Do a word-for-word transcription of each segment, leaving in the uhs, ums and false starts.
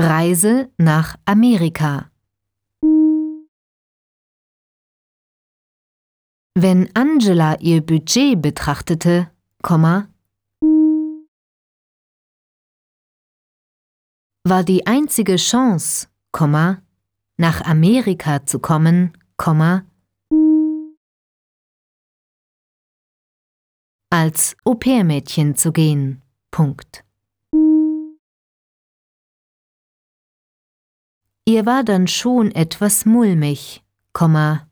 Reise nach Amerika. Wenn Angela ihr Budget betrachtete, Komma, war die einzige Chance, Komma, nach Amerika zu kommen, Komma, als Au-pair-Mädchen zu gehen. Punkt. Ihr war dann schon etwas mulmig, Komma,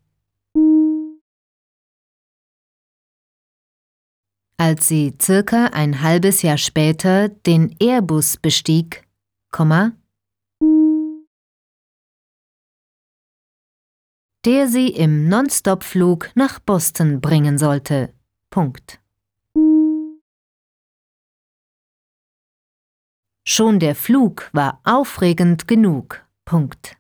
als sie circa ein halbes Jahr später den Airbus bestieg, Komma, der sie im Non-Stop-Flug nach Boston bringen sollte. Punkt. Schon der Flug war aufregend genug. Punkt.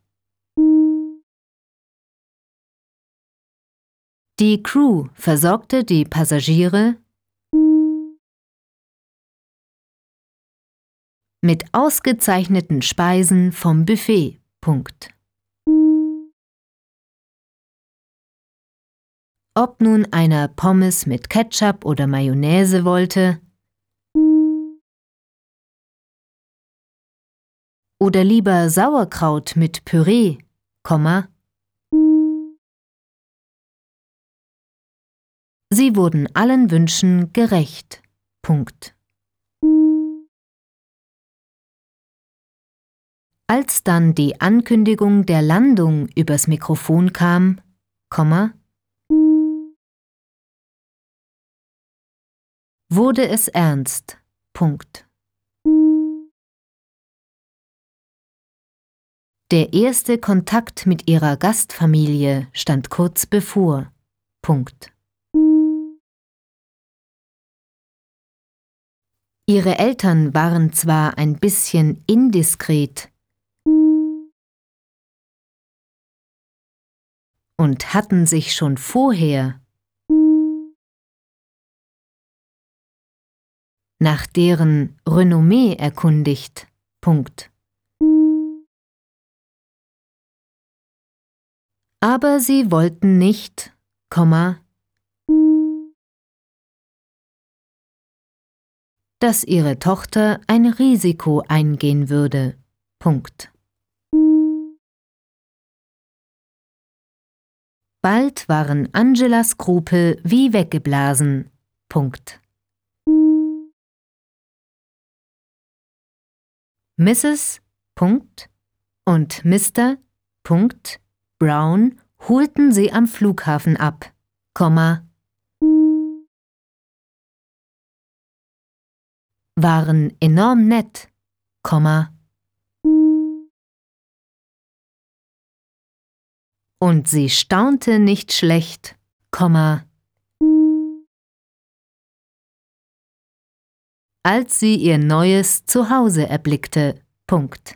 Die Crew versorgte die Passagiere mit ausgezeichneten Speisen vom Buffet. Punkt. Ob nun einer Pommes mit Ketchup oder Mayonnaise wollte oder lieber Sauerkraut mit Püree, Komma, sie wurden allen Wünschen gerecht. Punkt. Als dann die Ankündigung der Landung übers Mikrofon kam, Komma, wurde es ernst. Punkt. Der erste Kontakt mit ihrer Gastfamilie stand kurz bevor. Punkt. Ihre Eltern waren zwar ein bisschen indiskret und hatten sich schon vorher nach deren Renommee erkundigt. Punkt. Aber sie wollten nicht, Komma, dass ihre Tochter ein Risiko eingehen würde. Punkt. Bald waren Angelas Skrupel wie weggeblasen. Punkt. Misses Punkt und Mister Punkt Brown holten sie am Flughafen ab, Komma, waren enorm nett, Komma, und sie staunte nicht schlecht, Komma, als sie ihr neues Zuhause erblickte. Punkt.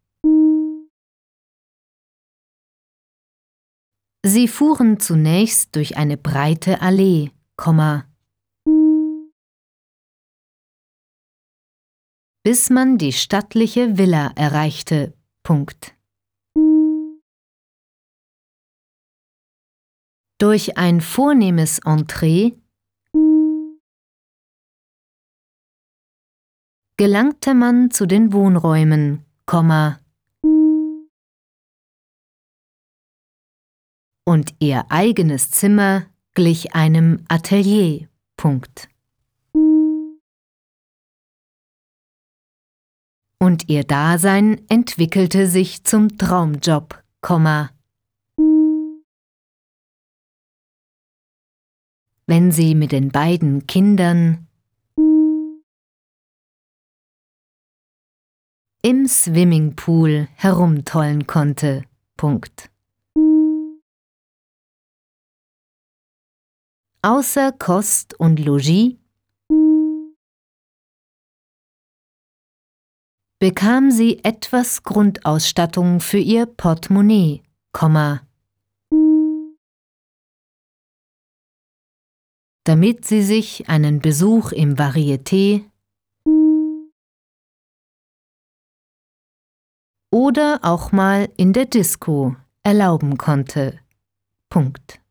Sie fuhren zunächst durch eine breite Allee, Komma, bis man die stattliche Villa erreichte. Punkt. Durch ein vornehmes Entree gelangte man zu den Wohnräumen, Komma, und ihr eigenes Zimmer glich einem Atelier. Punkt. Und ihr Dasein entwickelte sich zum Traumjob, Komma. Wenn sie mit den beiden Kindern im Swimmingpool herumtollen konnte. Punkt. Außer Kost und Logis bekam sie etwas Grundausstattung für ihr Portemonnaie, Komma, damit sie sich einen Besuch im Varieté oder auch mal in der Disco erlauben konnte. Punkt.